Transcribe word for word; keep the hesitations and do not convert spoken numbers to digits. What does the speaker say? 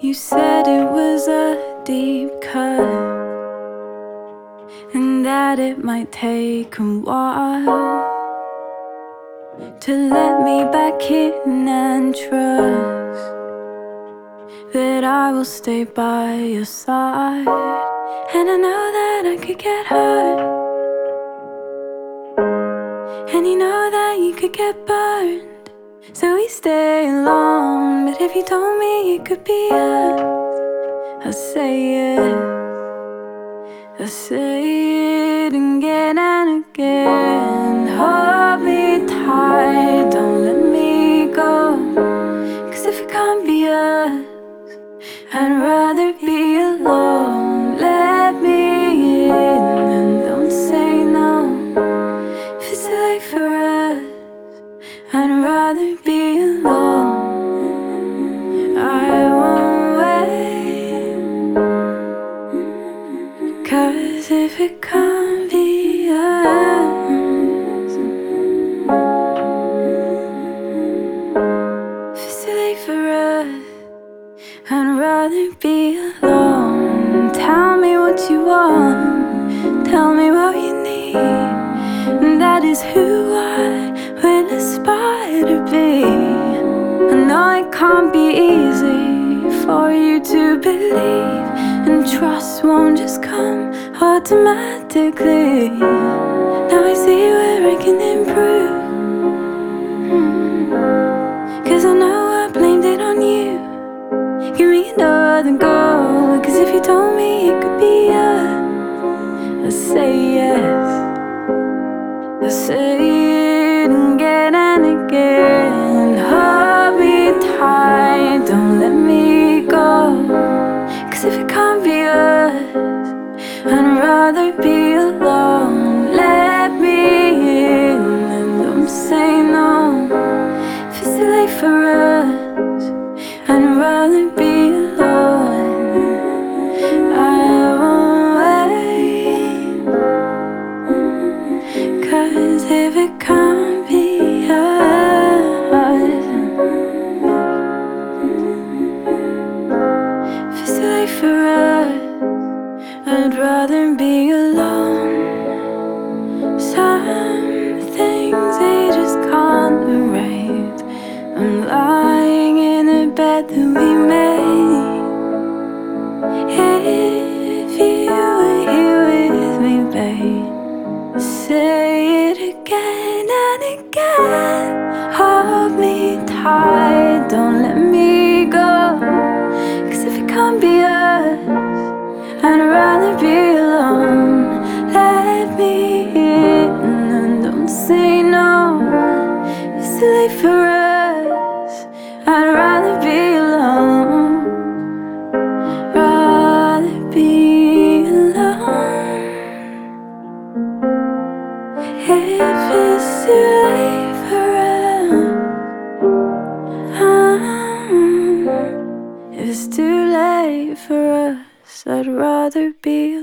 You said it was a deep cut and that it might take a while to let me back in and trust that I will stay by your side. And I know that I could get hurt, and you know that you could get burned. So we stay alone, but if you told me it could be us, I'd say yes. I'd say it again and again. Hold me tight, don't let me go. Cause if it can't be us, I'd rather be alone. Let me in and don't say no. If it's too late for us, I'd rather be alone. I won't wait, cause if it can't be us, if it's too late for us, I'd rather be alone. Tell me what you want, tell me what you need, and that is who I will aspire to be. I know it can't be easy for you to believe, and trust won't just come automatically. Now I see where I can improve, mm. Cause I know I blamed it on you. Give me another go, cause if you told me it could be us, I'd say yes. I'd say it again and again. Hold me tight, don't let me go. Cause if it can't be us, I'd rather be alone. Let me in and don't say no. If it's too late for us, I'd rather be alone. I won't wait, cause if it can't be us, if it's too late for us, I'd rather be alone. Some things they just can't erase. I'm lying in a bed that we made. If you were here with me, babe, say it again and again. Hold me tight, don't let me go. Cause if it can't be us, I'd rather be alone. Let me in and don't say no. It's too late for us, I'd rather be alone. Rather be alone. If it's too late for us, um, if it's too late for us, I'd rather be alone.